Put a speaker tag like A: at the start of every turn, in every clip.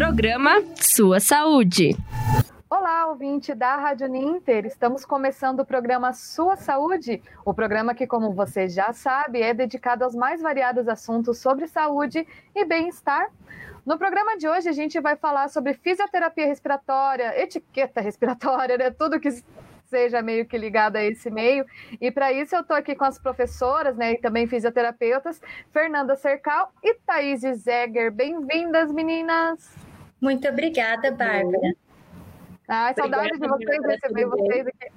A: Programa Sua Saúde.
B: Olá, ouvinte da Rádio Uninter. Estamos começando o programa Sua Saúde, o programa que, como você já sabe, é dedicado aos mais variados assuntos sobre saúde e bem-estar. No programa de hoje, a gente vai falar sobre fisioterapia respiratória, etiqueta respiratória, né? Tudo que seja meio que ligado a esse meio. E para isso eu estou aqui com as professoras, né, e também fisioterapeutas, Fernanda Cercal e Thaís Zegger. Bem-vindas, meninas!
C: Muito obrigada, Bárbara.
B: Ai, saudade de vocês, receber vocês aqui.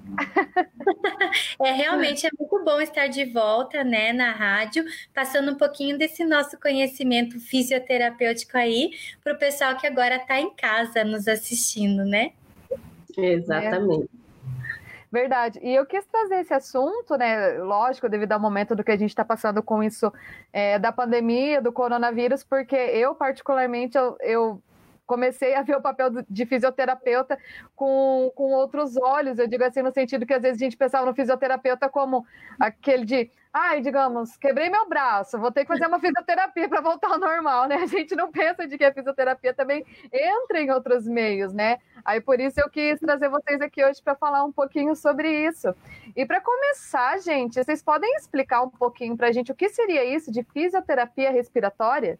C: Realmente é muito bom estar de volta, né, na rádio, passando um pouquinho desse nosso conhecimento fisioterapêutico aí para o pessoal que agora está em casa nos assistindo, né?
D: Exatamente.
B: Verdade. E eu quis trazer esse assunto, né, lógico, devido ao momento do que a gente está passando com isso da pandemia, do coronavírus, porque eu, particularmente, eu comecei a ver o papel de fisioterapeuta com outros olhos. Eu digo assim, no sentido que às vezes a gente pensava no fisioterapeuta como aquele de, digamos, quebrei meu braço, vou ter que fazer uma fisioterapia para voltar ao normal, né? A gente não pensa de que a fisioterapia também entra em outros meios, né? Aí por isso eu quis trazer vocês aqui hoje para falar um pouquinho sobre isso. E para começar, gente, vocês podem explicar um pouquinho para a gente o que seria isso de fisioterapia respiratória?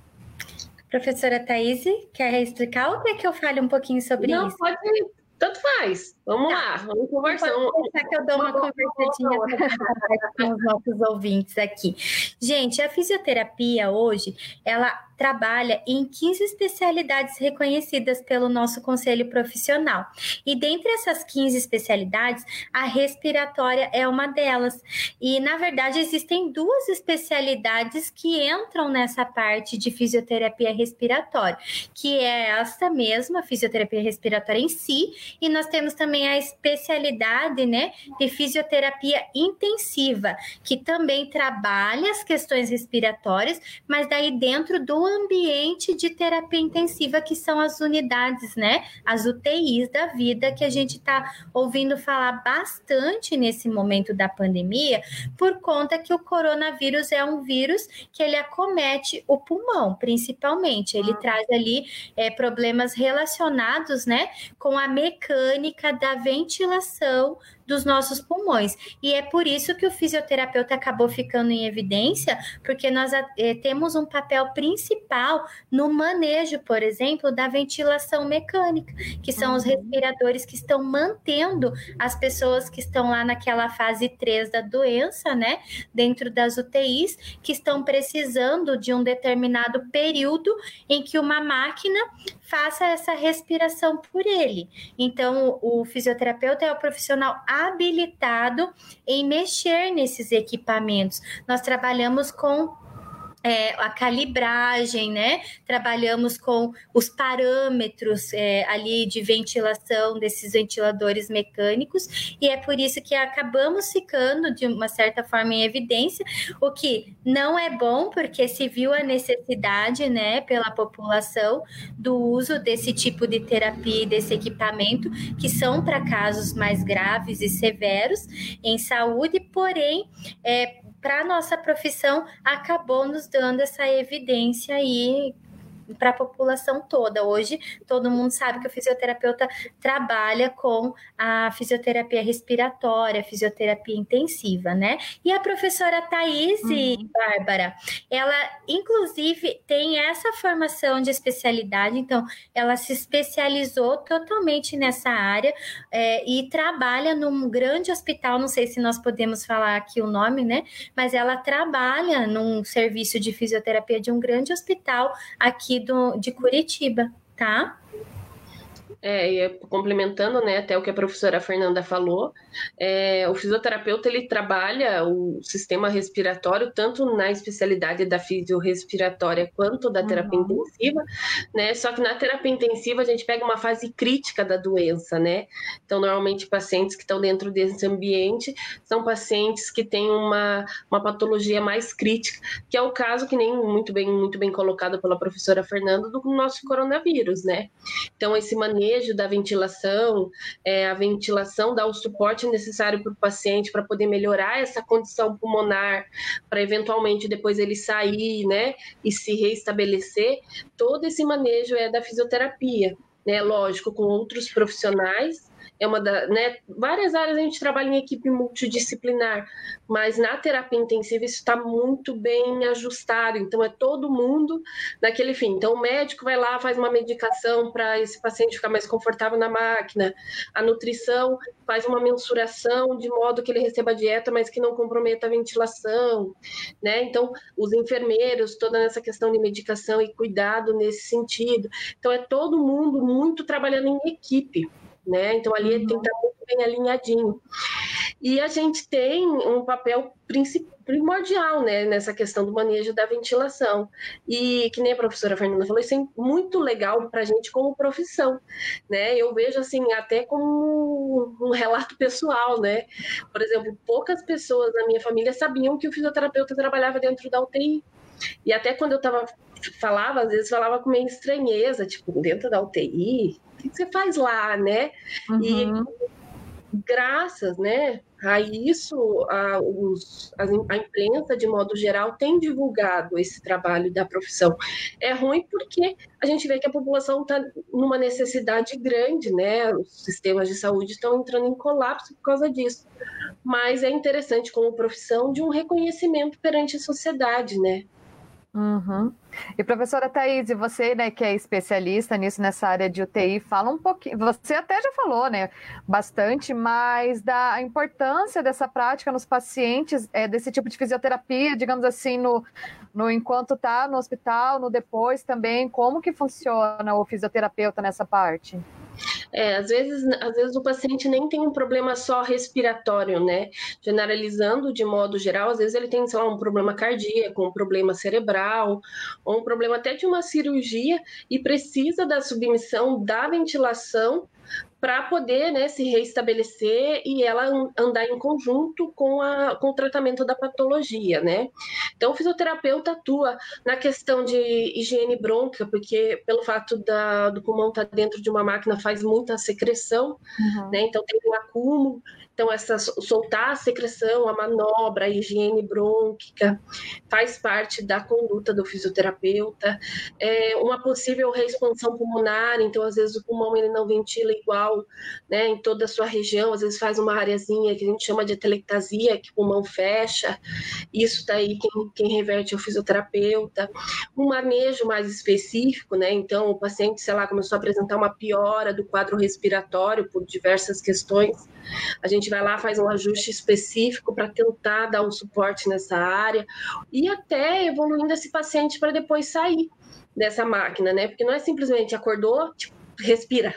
C: Professora Thaís, quer explicar ou quer que eu fale um pouquinho sobre isso?
D: Não, pode ir. Tanto faz. Vamos lá, vamos conversar.
C: Pode deixar que eu dou uma conversadinha com os nossos ouvintes aqui. Gente, a fisioterapia hoje, ela trabalha em 15 especialidades reconhecidas pelo nosso conselho profissional. E dentre essas 15 especialidades, a respiratória é uma delas. E, na verdade, existem duas especialidades que entram nessa parte de fisioterapia respiratória, que é esta mesma, a fisioterapia respiratória em si, e nós temos também a especialidade, né, de fisioterapia intensiva, que também trabalha as questões respiratórias, mas daí dentro do ambiente de terapia intensiva, que são as unidades, né, as UTIs da vida, que a gente está ouvindo falar bastante nesse momento da pandemia, por conta que o coronavírus é um vírus que ele acomete o pulmão, principalmente. Ele traz ali problemas relacionados, né, com a mecânica da ventilação dos nossos pulmões. E é por isso que o fisioterapeuta acabou ficando em evidência, porque nós temos um papel principal no manejo, por exemplo, da ventilação mecânica, que são os respiradores que estão mantendo as pessoas que estão lá naquela fase 3 da doença, né, dentro das UTIs, que estão precisando de um determinado período em que uma máquina faça essa respiração por ele. Então, o fisioterapeuta é o profissional habilitado em mexer nesses equipamentos. Nós trabalhamos com a calibragem, né? Trabalhamos com os parâmetros ali de ventilação desses ventiladores mecânicos, e é por isso que acabamos ficando de uma certa forma em evidência, o que não é bom, porque se viu a necessidade, né, pela população do uso desse tipo de terapia e desse equipamento, que são para casos mais graves e severos em saúde, porém, para a nossa profissão, acabou nos dando essa evidência aí para a população toda. Hoje, todo mundo sabe que o fisioterapeuta trabalha com a fisioterapia respiratória, fisioterapia intensiva, né? E a professora Thaís, Bárbara, ela, inclusive, tem essa formação de especialidade, então, ela se especializou totalmente nessa área e trabalha num grande hospital, não sei se nós podemos falar aqui o nome, né? Mas ela trabalha num serviço de fisioterapia de um grande hospital aqui de Curitiba, tá?
D: E complementando, né, até o que a professora Fernanda falou, o fisioterapeuta, ele trabalha o sistema respiratório tanto na especialidade da fisiorrespiratória quanto da terapia intensiva, né, só que na terapia intensiva a gente pega uma fase crítica da doença, né, então normalmente pacientes que estão dentro desse ambiente são pacientes que têm uma patologia mais crítica, que é o caso que nem muito bem colocado pela professora Fernanda do nosso coronavírus, né, então esse manejo manejo da ventilação, a ventilação dá o suporte necessário para o paciente para poder melhorar essa condição pulmonar, para eventualmente depois ele sair, né, e se reestabelecer. Todo esse manejo é da fisioterapia, né, lógico, com outros profissionais. Várias áreas a gente trabalha em equipe multidisciplinar, mas na terapia intensiva isso está muito bem ajustado, então é todo mundo naquele fim. Então o médico vai lá, faz uma medicação para esse paciente ficar mais confortável na máquina, a nutrição faz uma mensuração de modo que ele receba a dieta, mas que não comprometa a ventilação, né? Então os enfermeiros, toda essa questão de medicação e cuidado nesse sentido. Então é todo mundo muito trabalhando em equipe, né? Então ali tem que estar muito bem alinhadinho. E a gente tem um papel primordial, né, nessa questão do manejo da ventilação. E que nem a professora Fernanda falou, isso é muito legal para a gente como profissão, né? Eu vejo assim até como um relato pessoal, né? Por exemplo, poucas pessoas na minha família sabiam que o fisioterapeuta trabalhava dentro da UTI. E até quando eu às vezes falava com meio estranheza, tipo, dentro da UTI, o que você faz lá, né? E graças, né, a isso, a imprensa, de modo geral, tem divulgado esse trabalho da profissão. É ruim porque a gente vê que a população está numa necessidade grande, né? Os sistemas de saúde estão entrando em colapso por causa disso. Mas é interessante como profissão de um reconhecimento perante a sociedade, né?
B: E professora Thaís, você, né, que é especialista nisso, nessa área de UTI, fala um pouquinho, você até já falou, né, bastante, mas da importância dessa prática nos pacientes, desse tipo de fisioterapia, digamos assim, no enquanto está no hospital, no depois também, como que funciona o fisioterapeuta nessa parte?
D: Às vezes o paciente nem tem um problema só respiratório, né? Generalizando de modo geral, às vezes ele tem, sei lá, um problema cardíaco, um problema cerebral, ou um problema até de uma cirurgia e precisa da submissão da ventilação para poder, né, se reestabelecer e ela andar em conjunto com o tratamento da patologia, né? Então, o fisioterapeuta atua na questão de higiene brônquica, porque pelo fato do pulmão estar dentro de uma máquina faz muita secreção, né? Então tem um acúmulo. Então, soltar a secreção, a manobra, a higiene brônquica faz parte da conduta do fisioterapeuta. Uma possível reexpansão pulmonar, então, às vezes, o pulmão ele não ventila igual, né, em toda a sua região, às vezes faz uma areazinha que a gente chama de atelectasia, que o pulmão fecha. Isso daí, quem reverte é o fisioterapeuta. Um manejo mais específico, né, então, o paciente, sei lá, começou a apresentar uma piora do quadro respiratório por diversas questões. A gente vai lá, faz um ajuste específico para tentar dar um suporte nessa área e até evoluindo esse paciente para depois sair dessa máquina, né? Porque não é simplesmente acordou, tipo, respira.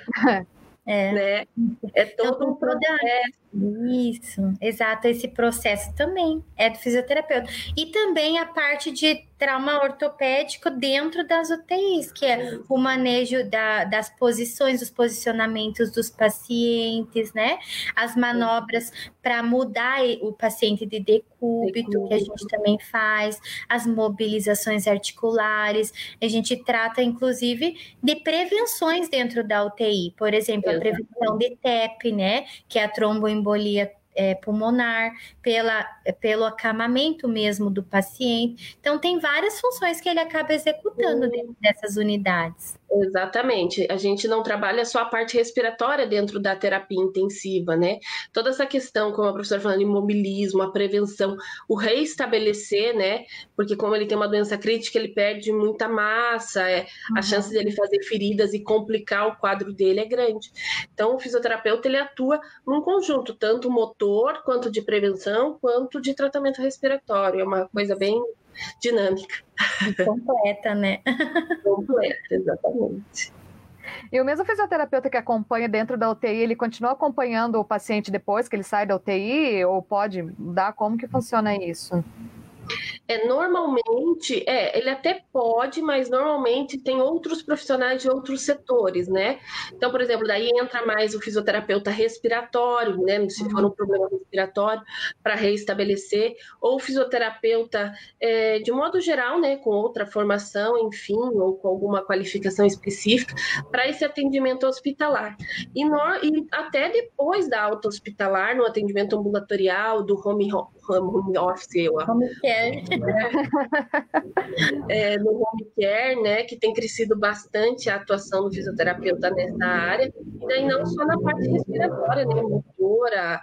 D: Né? É todo um processo.
C: Isso, exato, esse processo também é do fisioterapeuta. E também a parte de trauma ortopédico dentro das UTIs, que é o manejo das posições, os posicionamentos dos pacientes, né? As manobras para mudar o paciente de decúbito, que a gente também faz, as mobilizações articulares, a gente trata, inclusive, de prevenções dentro da UTI, por exemplo, a prevenção de TEP, né? Que é a tromboembolia pulmonar, pelo acamamento mesmo do paciente. Então, tem várias funções que ele acaba executando dentro dessas unidades.
D: Exatamente. A gente não trabalha só a parte respiratória dentro da terapia intensiva, né? Toda essa questão, como a professora falando, imobilismo, a prevenção, o reestabelecer, né? Porque como ele tem uma doença crítica, ele perde muita massa, a chance dele fazer feridas e complicar o quadro dele é grande. Então, o fisioterapeuta, ele atua num conjunto, tanto motor, quanto de prevenção, quanto de tratamento respiratório. É uma coisa bem dinâmica.
C: E completa, né?
D: Completa, exatamente.
B: E o mesmo fisioterapeuta que acompanha dentro da UTI, ele continua acompanhando o paciente depois que ele sai da UTI? Ou pode mudar? Como que funciona isso?
D: Normalmente, ele até pode, mas normalmente tem outros profissionais de outros setores, né? Então, por exemplo, daí entra mais o fisioterapeuta respiratório, né? Se for um problema respiratório, para reestabelecer, ou o fisioterapeuta, de modo geral, né? Com outra formação, enfim, ou com alguma qualificação específica, para esse atendimento hospitalar. E até depois da alta hospitalar, no atendimento ambulatorial, do home office,
C: Home care.
D: No home care, né, que tem crescido bastante a atuação do fisioterapeuta nessa área, e daí não só na parte respiratória, né, motora,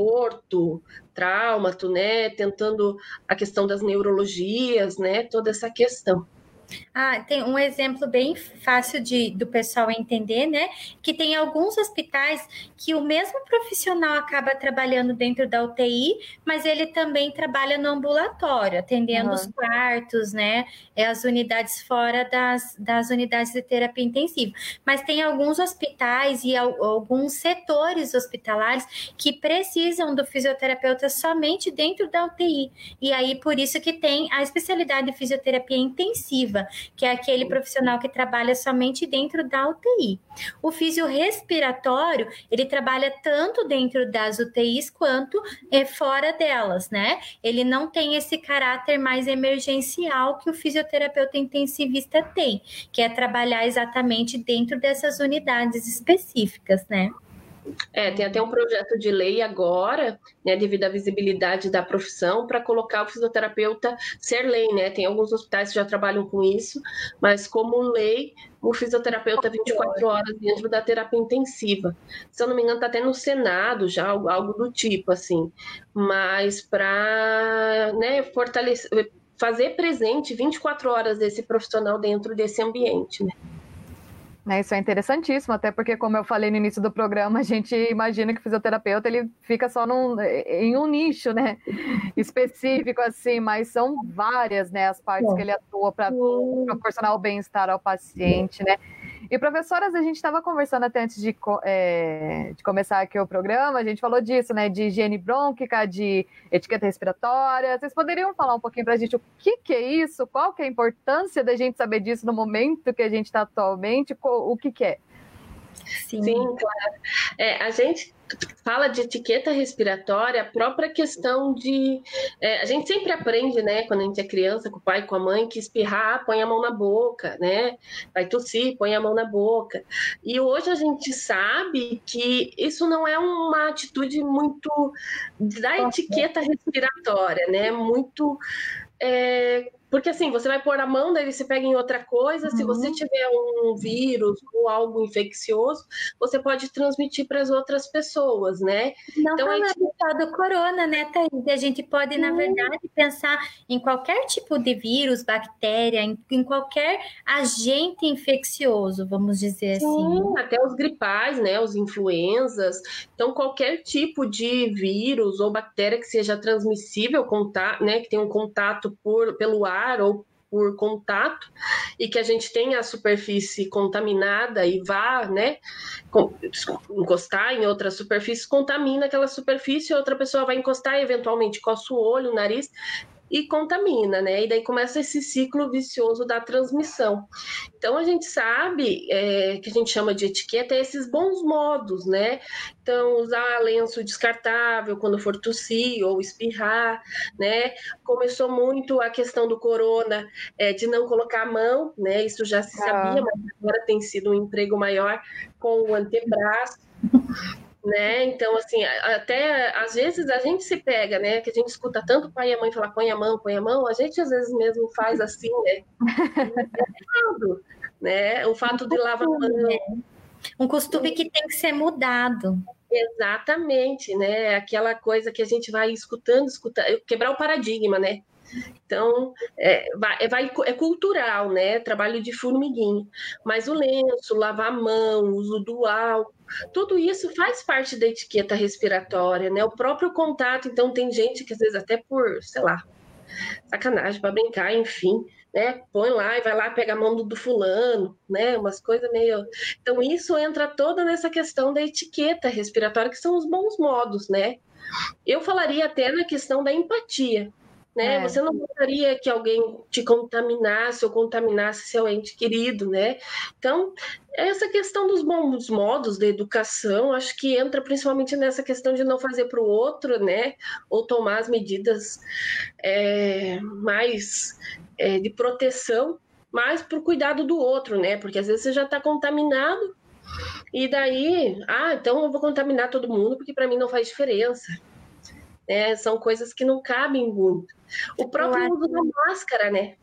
D: orto, traumato, né, tentando a questão das neurologias, né, toda essa questão.
C: Tem um exemplo bem fácil do pessoal entender, né? Que tem alguns hospitais que o mesmo profissional acaba trabalhando dentro da UTI, mas ele também trabalha no ambulatório, atendendo os quartos, né? As unidades fora das unidades de terapia intensiva. Mas tem alguns hospitais e alguns setores hospitalares que precisam do fisioterapeuta somente dentro da UTI. E aí, por isso que tem a especialidade de fisioterapia intensiva, que é aquele profissional que trabalha somente dentro da UTI. O fisiorrespiratório, ele trabalha tanto dentro das UTIs quanto fora delas, né? Ele não tem esse caráter mais emergencial que o fisioterapeuta intensivista tem, que é trabalhar exatamente dentro dessas unidades específicas, né?
D: Tem até um projeto de lei agora, né, devido à visibilidade da profissão, para colocar o fisioterapeuta ser lei, né? Tem alguns hospitais que já trabalham com isso, mas como lei, o fisioterapeuta 24 horas dentro da terapia intensiva. Se eu não me engano, está até no Senado já, algo do tipo, assim. Mas para, né, fortalecer, fazer presente 24 horas desse profissional dentro desse ambiente, né?
B: Isso é interessantíssimo, até porque, como eu falei no início do programa, a gente imagina que o fisioterapeuta ele fica só em um nicho, né, específico, assim, mas são várias, né, as partes que ele atua para proporcionar o bem-estar ao paciente, né. E, professoras, a gente estava conversando até antes de começar aqui o programa, a gente falou disso, né, de higiene brônquica, de etiqueta respiratória. Vocês poderiam falar um pouquinho para a gente o que é isso? Qual que é a importância da gente saber disso no momento que a gente está atualmente? O que é?
D: Sim, claro. A gente fala de etiqueta respiratória, a própria questão de... a gente sempre aprende, né, quando a gente é criança, com o pai, com a mãe, que espirrar, põe a mão na boca, né? Vai tossir, põe a mão na boca. E hoje a gente sabe que isso não é uma atitude muito da etiqueta respiratória, né? Muito... porque assim, você vai pôr a mão, daí você pega em outra coisa, se você tiver um vírus ou algo infeccioso, você pode transmitir para as outras pessoas, né?
C: Não então, falando só do corona, né, Thaís? A gente pode, na verdade, pensar em qualquer tipo de vírus, bactéria, em qualquer agente infeccioso, vamos dizer assim.
D: Até os gripais, né, os influenzas. Então, qualquer tipo de vírus ou bactéria que seja transmissível, né, que tenha um contato pelo ar ou por contato, e que a gente tenha a superfície contaminada e vá, né, encostar em outra superfície, contamina aquela superfície, outra pessoa vai encostar, eventualmente coça o olho, o nariz, e contamina, né? E daí começa esse ciclo vicioso da transmissão. Então, a gente sabe que a gente chama de etiqueta esses bons modos, né? Então, usar lenço descartável quando for tossir ou espirrar, né? Começou muito a questão do corona, de não colocar a mão, né? Isso já se sabia, mas agora tem sido um emprego maior com o antebraço. Né? Então, assim, até às vezes a gente se pega, né? Que a gente escuta tanto o pai e a mãe falar põe a mão, a gente às vezes mesmo faz assim, né? Né? O fato de lavar a mão.
C: Um costume que tem que ser mudado.
D: Exatamente, né? Aquela coisa que a gente vai escutando, quebrar o paradigma, né? Então, é cultural, né? Trabalho de formiguinha. Mas o lenço, lavar a mão, o uso do álcool, tudo isso faz parte da etiqueta respiratória, né? O próprio contato. Então, tem gente que às vezes até por, sei lá, sacanagem, para brincar, enfim, né? Põe lá e vai lá, pega a mão do fulano, né? Umas coisas meio... Então, isso entra toda nessa questão da etiqueta respiratória, que são os bons modos, né? Eu falaria até na questão da empatia, né? Você não gostaria que alguém te contaminasse ou contaminasse seu ente querido, né? Então, essa questão dos bons modos da educação, acho que entra principalmente nessa questão de não fazer para o outro, né? Ou tomar as medidas mais de proteção, mais para o cuidado do outro, né? Porque às vezes você já está contaminado e daí, então eu vou contaminar todo mundo porque para mim não faz diferença. São coisas que não cabem muito. O próprio uso da máscara, né?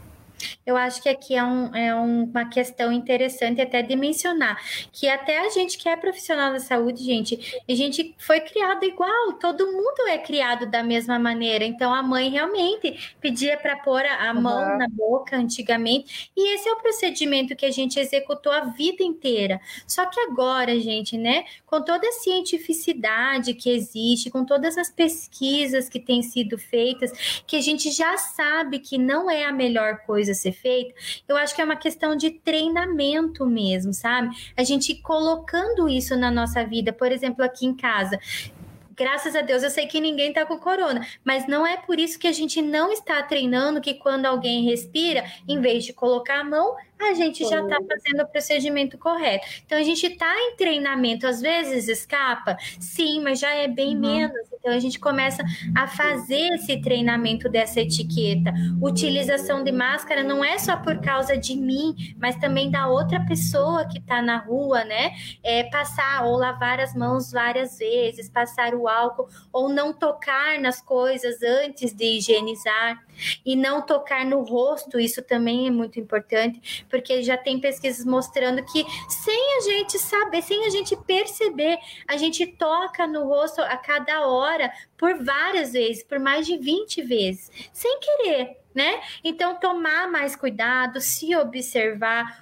C: Eu acho que aqui é uma questão interessante até de mencionar, que até a gente que é profissional da saúde, gente, a gente foi criado igual, todo mundo é criado da mesma maneira, então a mãe realmente pedia para pôr a mão na boca antigamente, e esse é o procedimento que a gente executou a vida inteira. Só que agora, gente, né, com toda a cientificidade que existe, com todas as pesquisas que têm sido feitas, que a gente já sabe que não é a melhor coisa a ser feito, eu acho que é uma questão de treinamento mesmo, sabe? A gente colocando isso na nossa vida, por exemplo, aqui em casa. Graças a Deus, eu sei que ninguém tá com corona, mas não é por isso que a gente não está treinando que quando alguém respira, em vez de colocar a mão, a gente já está fazendo o procedimento correto. Então, a gente está em treinamento, às vezes escapa, sim, mas já é bem menos. Então, a gente começa a fazer esse treinamento dessa etiqueta. Utilização de máscara não é só por causa de mim, mas também da outra pessoa que está na rua, né? Passar ou lavar as mãos várias vezes, passar o álcool, ou não tocar nas coisas antes de higienizar, e não tocar no rosto, isso também é muito importante, porque já tem pesquisas mostrando que sem a gente saber, sem a gente perceber, a gente toca no rosto a cada hora por várias vezes, por mais de 20 vezes, sem querer, né? Então, tomar mais cuidado, se observar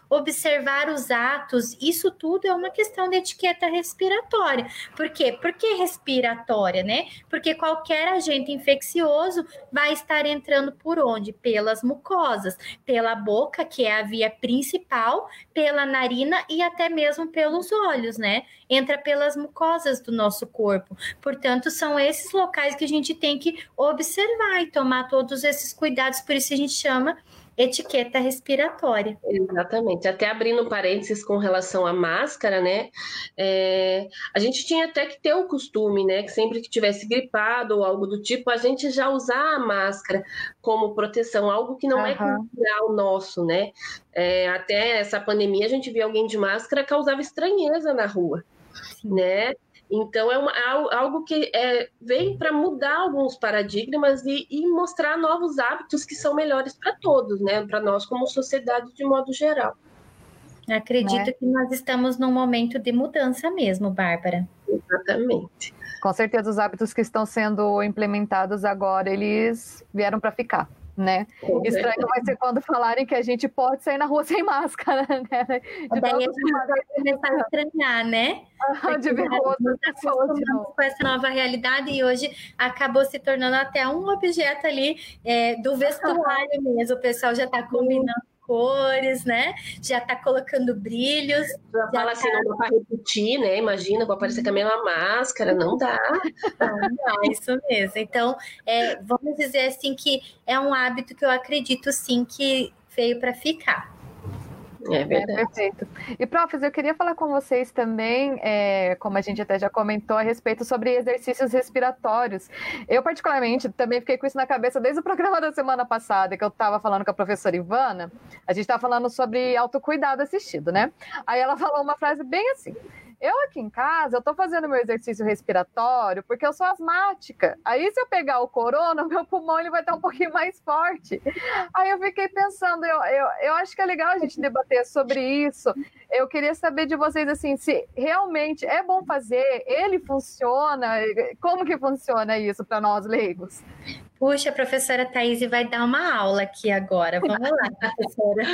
C: os atos, isso tudo é uma questão de etiqueta respiratória. Por quê? Por que respiratória, né? Porque qualquer agente infeccioso vai estar entrando por onde? Pelas mucosas, pela boca, que é a via principal, pela narina e até mesmo pelos olhos, né? Entra pelas mucosas do nosso corpo. Portanto, são esses locais que a gente tem que observar e tomar todos esses cuidados, por isso a gente chama etiqueta respiratória.
D: Exatamente. Até abrindo parênteses com relação à máscara, né? A gente tinha até que ter o costume, né? Que sempre que tivesse gripado ou algo do tipo, a gente já usar a máscara como proteção, algo que não é cultural nosso, né? Até essa pandemia, a gente via alguém de máscara, causava estranheza na rua, né? Então, algo que vem para mudar alguns paradigmas e mostrar novos hábitos que são melhores para todos, né? Para nós como sociedade de modo geral.
C: Acredito que nós estamos num momento de mudança mesmo, Bárbara.
D: Exatamente.
B: Com certeza, os hábitos que estão sendo implementados agora, eles vieram para ficar. Né? Estranho vai ser quando falarem que a gente pode sair na rua sem máscara, né?
C: Daí a gente vai começar a estranhar, né?
B: De ver outras pessoas
C: com essa nova realidade, e hoje acabou se tornando até um objeto ali do vestuário mesmo. O pessoal já está combinando cores, né? Já tá colocando brilhos.
D: Já fala assim, não dá para repetir, né? Imagina, vou aparecer com a mesma máscara, não dá.
C: Não dá, isso mesmo. Então, vamos dizer assim que é um hábito que eu acredito sim que veio para ficar.
D: É verdade.
B: Perfeito. E, profs, eu queria falar com vocês também, como a gente até já comentou, a respeito sobre exercícios respiratórios. Eu, particularmente, também fiquei com isso na cabeça desde o programa da semana passada, que eu estava falando com a professora Ivana. A gente estava falando sobre autocuidado assistido, né? Aí ela falou uma frase bem assim: eu aqui em casa, eu tô fazendo meu exercício respiratório porque eu sou asmática. Aí se eu pegar o corona, o meu pulmão ele vai estar um pouquinho mais forte. Aí eu fiquei pensando, eu acho que é legal a gente debater sobre isso. Eu queria saber de vocês, assim, se realmente é bom fazer, ele funciona, como que funciona isso para nós leigos?
C: Puxa, a professora Thaís vai dar uma aula aqui agora. Vamos lá, professora.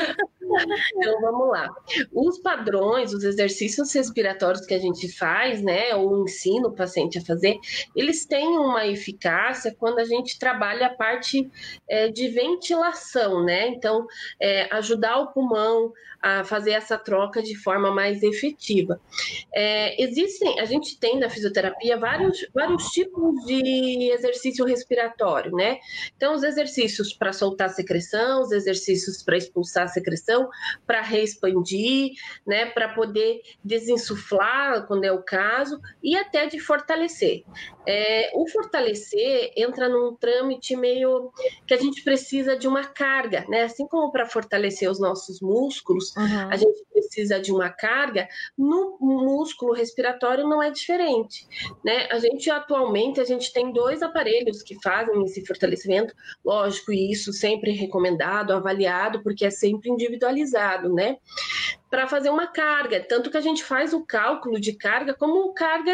D: Então, vamos lá. Os padrões, os exercícios respiratórios que a gente faz, né, ou ensina o paciente a fazer, eles têm uma eficácia quando a gente trabalha a parte de ventilação, né? Então, ajudar o pulmão a fazer essa troca de forma mais efetiva. A gente tem na fisioterapia vários tipos de exercício respiratório, né? Então, os exercícios para soltar a secreção, os exercícios para expulsar a secreção, para reexpandir, né? Para poder desinsuflar, quando é o caso, e até de fortalecer. O fortalecer entra num trâmite meio que a gente precisa de uma carga, né? Assim como para fortalecer os nossos músculos, a gente precisa de uma carga, no músculo respiratório não é diferente, né? Atualmente a gente tem 2 aparelhos que fazem esse fortalecimento, lógico, e isso sempre recomendado, avaliado, porque é sempre individualizado, né? Para fazer uma carga, tanto que a gente faz o cálculo de carga como carga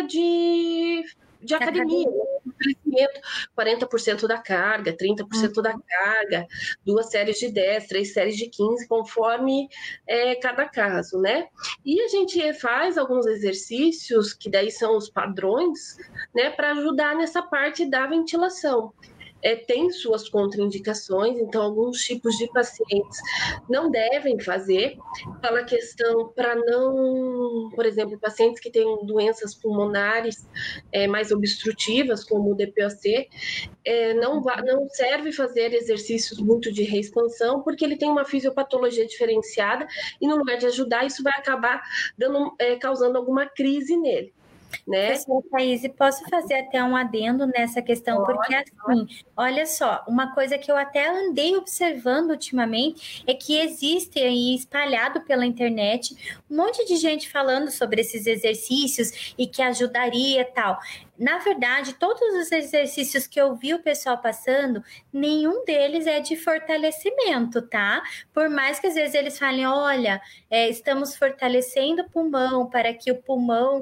D: de academia, crescimento, 40% da carga, 30% da carga, 2 séries de 10, 3 séries de 15, conforme cada caso, né? E a gente faz alguns exercícios, que daí são os padrões, né, para ajudar nessa parte da ventilação. Tem suas contraindicações, então alguns tipos de pacientes não devem fazer, pela questão para não, por exemplo, pacientes que têm doenças pulmonares mais obstrutivas, como o DPOC, não serve fazer exercícios muito de reexpansão, porque ele tem uma fisiopatologia diferenciada e no lugar de ajudar, isso vai acabar causando alguma crise nele. Né?
C: Professora Thaís, posso fazer até um adendo nessa questão, porque assim, olha só, uma coisa que eu até andei observando ultimamente é que existe aí espalhado pela internet um monte de gente falando sobre esses exercícios e que ajudaria e tal. Na verdade, todos os exercícios que eu vi o pessoal passando, nenhum deles é de fortalecimento, tá? Por mais que às vezes eles falem, olha, estamos fortalecendo o pulmão para que o pulmão,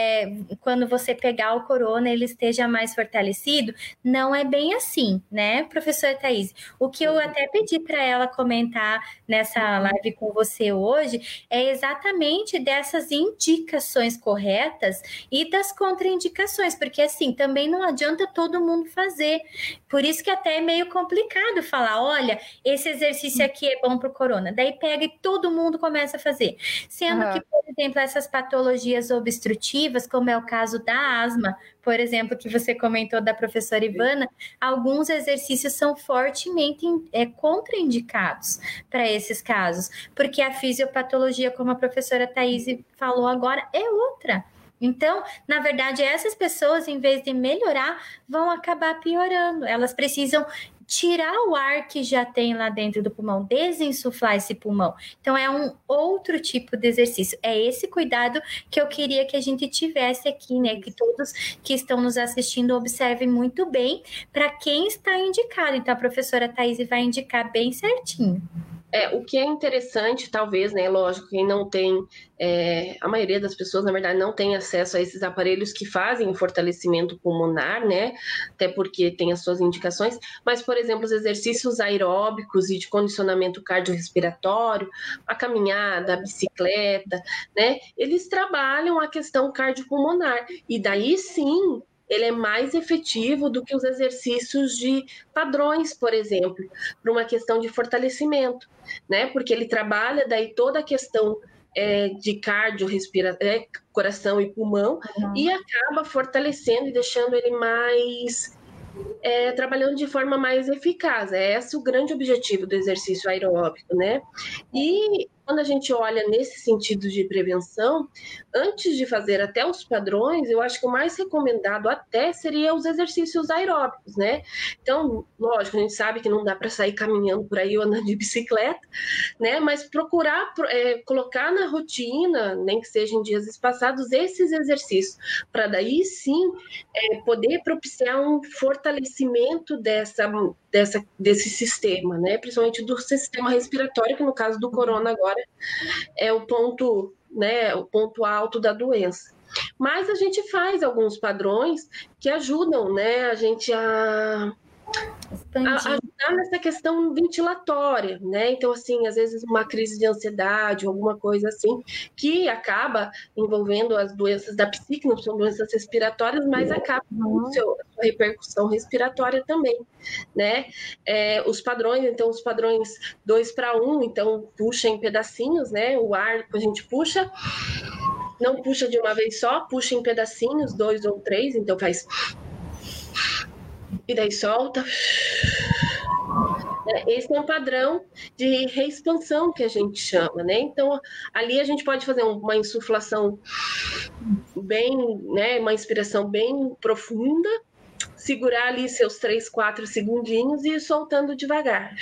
C: quando você pegar o corona, ele esteja mais fortalecido. Não é bem assim, né, professora Thaís? O que eu até pedi para ela comentar nessa live com você hoje é exatamente dessas indicações corretas e das contraindicações, porque assim, também não adianta todo mundo fazer. Por isso que até é meio complicado falar, olha, esse exercício aqui é bom para o corona. Daí pega e todo mundo começa a fazer. Sendo que, por exemplo, essas patologias obstrutivas, como é o caso da asma, por exemplo, que você comentou da professora Ivana, alguns exercícios são fortemente contraindicados para esses casos, porque a fisiopatologia, como a professora Thaís falou agora, é outra. Então, na verdade, essas pessoas, em vez de melhorar, vão acabar piorando. Elas precisam tirar o ar que já tem lá dentro do pulmão, desinsuflar esse pulmão. Então, é um outro tipo de exercício. É esse cuidado que eu queria que a gente tivesse aqui, né? Que todos que estão nos assistindo observem muito bem para quem está indicado. Então, a professora Thaís vai indicar bem certinho.
D: O que é interessante, talvez, né? Lógico, quem não tem, a maioria das pessoas, na verdade, não tem acesso a esses aparelhos que fazem o fortalecimento pulmonar, né? Até porque tem as suas indicações. Mas, por exemplo, os exercícios aeróbicos e de condicionamento cardiorrespiratório, a caminhada, a bicicleta, né? Eles trabalham a questão cardiopulmonar. E daí, sim, ele é mais efetivo do que os exercícios de padrões, por exemplo, para uma questão de fortalecimento, né? Porque ele trabalha daí toda a questão de cardio, coração e pulmão, e acaba fortalecendo e deixando ele mais trabalhando de forma mais eficaz. É esse o grande objetivo do exercício aeróbico, né? E quando a gente olha nesse sentido de prevenção, antes de fazer até os padrões, eu acho que o mais recomendado até seria os exercícios aeróbicos, né? Então, lógico, a gente sabe que não dá para sair caminhando por aí ou andando de bicicleta, né? Mas procurar colocar na rotina, nem que seja em dias espaçados, esses exercícios, para daí sim poder propiciar um fortalecimento desse sistema, né? Principalmente do sistema respiratório, que no caso do corona agora é o ponto, né, o ponto alto da doença. Mas a gente faz alguns padrões que ajudam, né, a gente a ajudar nessa questão ventilatória, né? Então, assim, às vezes uma crise de ansiedade, alguma coisa assim, que acaba envolvendo as doenças da psique, não são doenças respiratórias, mas acaba com a sua repercussão respiratória também, né? Os padrões, então, os padrões 2-1, então, puxa em pedacinhos, né? O ar, a gente puxa, não puxa de uma vez só, puxa em pedacinhos, 2 ou 3, então faz... E daí solta. Esse é um padrão de reexpansão que a gente chama, né? Então, ali a gente pode fazer uma insuflação bem, né? Uma inspiração bem profunda, segurar ali seus 3-4 segundinhos e ir soltando devagar.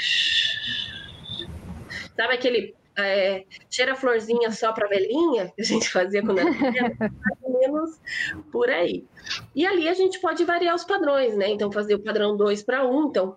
D: Sabe aquele cheira a florzinha só para velhinha que a gente fazia quando era pequena? Mais ou menos por aí. E ali a gente pode variar os padrões, né? Então, fazer o padrão 2-1, então...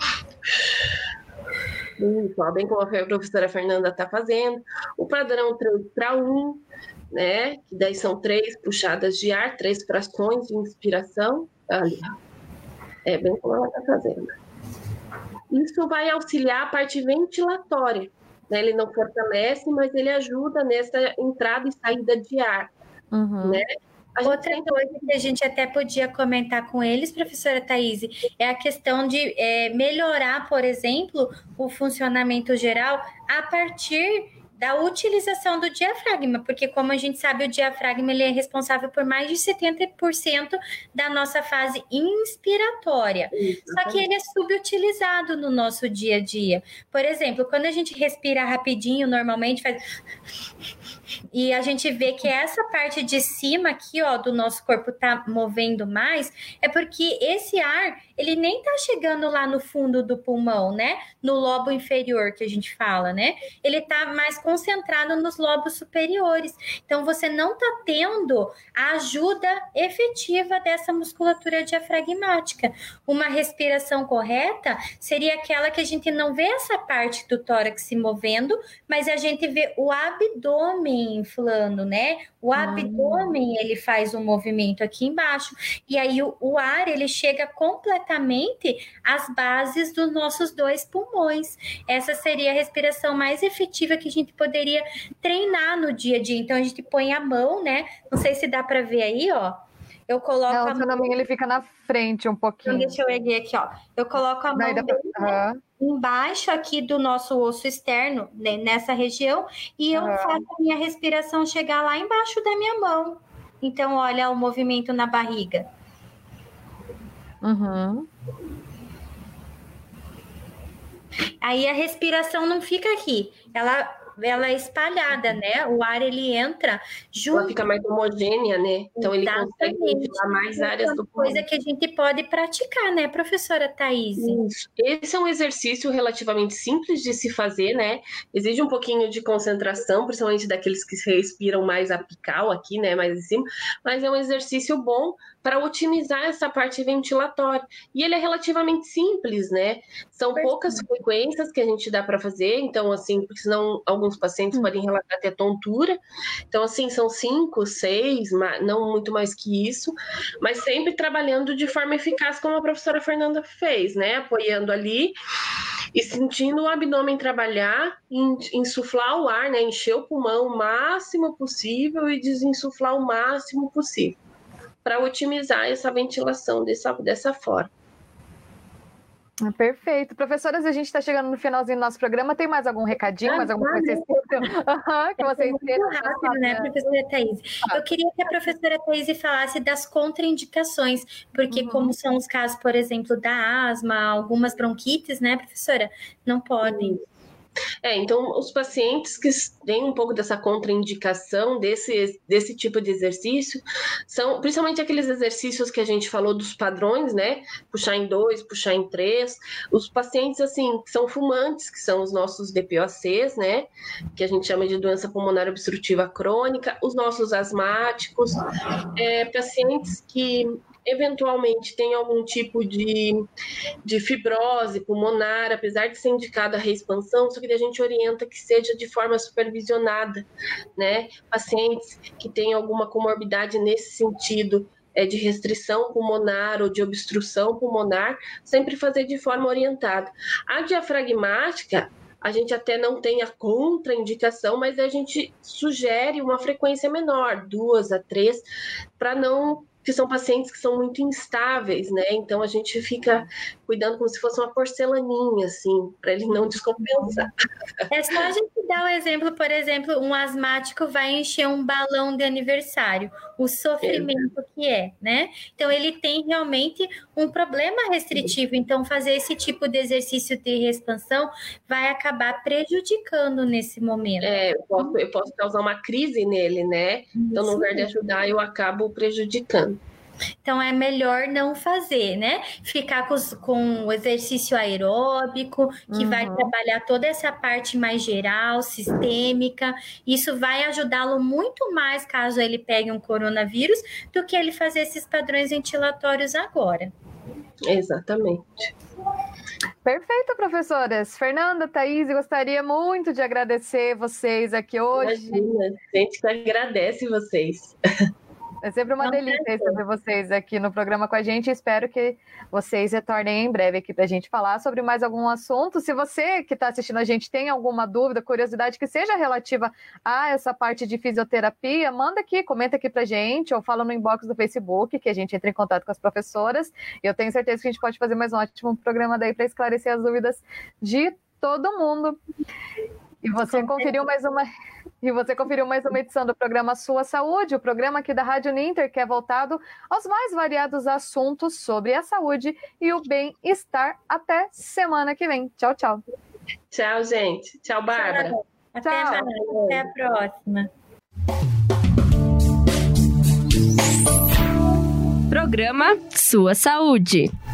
D: bem como a professora Fernanda está fazendo. O padrão 3-1, né? Que daí são 3 puxadas de ar, 3 frações de inspiração. Ali. Bem como ela está fazendo. Isso vai auxiliar a parte ventilatória. Ele não fortalece, mas ele ajuda nessa entrada e saída de ar. Né?
C: Outra coisa que a gente até podia comentar com eles, professora Thaís, é a questão de melhorar, por exemplo, o funcionamento geral a partir da utilização do diafragma, porque como a gente sabe, o diafragma ele é responsável por mais de 70% da nossa fase inspiratória. Só que ele é subutilizado no nosso dia a dia. Por exemplo, quando a gente respira rapidinho, normalmente faz... E a gente vê que essa parte de cima aqui, ó, do nosso corpo tá movendo mais, é porque esse ar, ele nem tá chegando lá no fundo do pulmão, né? No lobo inferior que a gente fala, né? Ele tá mais concentrado nos lobos superiores. Então, você não tá tendo a ajuda efetiva dessa musculatura diafragmática. Uma respiração correta seria aquela que a gente não vê essa parte do tórax se movendo, mas a gente vê o abdômen inflando, né? O abdômen, ele faz um movimento aqui embaixo. E aí, o ar, ele chega completamente às bases dos nossos 2 pulmões. Essa seria a respiração mais efetiva que a gente poderia treinar no dia a dia. Então, a gente põe a mão, né? Não sei se dá para ver aí, ó. Eu coloco a mão...
B: ele fica na frente um pouquinho.
C: Então, deixa eu erguer aqui, ó. Eu coloco a mão embaixo aqui do nosso osso externo, né, nessa região, e eu faço a minha respiração chegar lá embaixo da minha mão. Então, olha o movimento na barriga. Aí a respiração não fica aqui, ela é espalhada, né? O ar, ele entra junto.
D: Ela fica mais homogênea, né? Então, ele consegue ventilar mais áreas do pulmão.
C: Coisa que a gente pode praticar, né, professora Thaís?
D: Isso. Esse é um exercício relativamente simples de se fazer, né? Exige um pouquinho de concentração, principalmente daqueles que respiram mais apical aqui, né? Mais em cima. Mas é um exercício bom para otimizar essa parte ventilatória. E ele é relativamente simples, né? São poucas frequências que a gente dá para fazer, então, assim, porque senão alguns pacientes podem relatar até tontura. Então, assim, são 5, 6, não muito mais que isso, mas sempre trabalhando de forma eficaz, como a professora Fernanda fez, né? Apoiando ali e sentindo o abdômen trabalhar, insuflar o ar, né? Encher o pulmão o máximo possível e desinsuflar o máximo possível, para otimizar essa ventilação dessa forma.
B: Perfeito. Professoras, a gente está chegando no finalzinho do nosso programa. Tem mais algum recadinho? Mais alguma coisa que vocês queiram?
C: Muito rápido, né, professora Thaís? Eu queria que a professora Thaís falasse das contraindicações, porque como são os casos, por exemplo, da asma, algumas bronquites, né, professora? Não podem.
D: Então, os pacientes que têm um pouco dessa contraindicação desse tipo de exercício são principalmente aqueles exercícios que a gente falou dos padrões, né? Puxar em 2, puxar em 3. Os pacientes, assim, que são fumantes, que são os nossos DPOCs, né? Que a gente chama de doença pulmonar obstrutiva crônica. Os nossos asmáticos. Pacientes que eventualmente tem algum tipo de fibrose pulmonar, apesar de ser indicada a reexpansão, só que a gente orienta que seja de forma supervisionada, né? Pacientes que têm alguma comorbidade nesse sentido, de restrição pulmonar ou de obstrução pulmonar, sempre fazer de forma orientada. A diafragmática, a gente até não tem a contraindicação, mas a gente sugere uma frequência menor, 2 a 3, para não... que são pacientes que são muito instáveis, né? Então a gente fica cuidando como se fosse uma porcelaninha, assim, para ele não descompensar.
C: É só a gente dar um exemplo, por exemplo, um asmático vai encher um balão de aniversário, o sofrimento que é, né? Então ele tem realmente um problema restritivo, então fazer esse tipo de exercício de expansão vai acabar prejudicando nesse momento.
D: Eu posso causar uma crise nele, né? Então no lugar de ajudar, eu acabo prejudicando.
C: Então é melhor não fazer, né? Ficar com o exercício aeróbico, que vai trabalhar toda essa parte mais geral, sistêmica. Isso vai ajudá-lo muito mais caso ele pegue um coronavírus do que ele fazer esses padrões ventilatórios agora.
D: Exatamente.
B: Perfeito, professoras. Fernanda, Thaís, gostaria muito de agradecer vocês aqui hoje.
D: Imagina, a gente que agradece vocês.
B: É sempre uma delícia receber vocês aqui no programa com a gente. Espero que vocês retornem em breve aqui para a gente falar sobre mais algum assunto. Se você que está assistindo a gente tem alguma dúvida, curiosidade que seja relativa a essa parte de fisioterapia, manda aqui, comenta aqui para a gente ou fala no inbox do Facebook que a gente entra em contato com as professoras. Eu tenho certeza que a gente pode fazer mais um ótimo programa daí para esclarecer as dúvidas de todo mundo. E você conferiu mais uma edição do programa Sua Saúde, o programa aqui da Rádio Uninter, que é voltado aos mais variados assuntos sobre a saúde e o bem-estar. Até semana que vem. Tchau, tchau.
D: Tchau, gente. Tchau, Bárbara.
C: Até a próxima.
A: Programa Sua Saúde.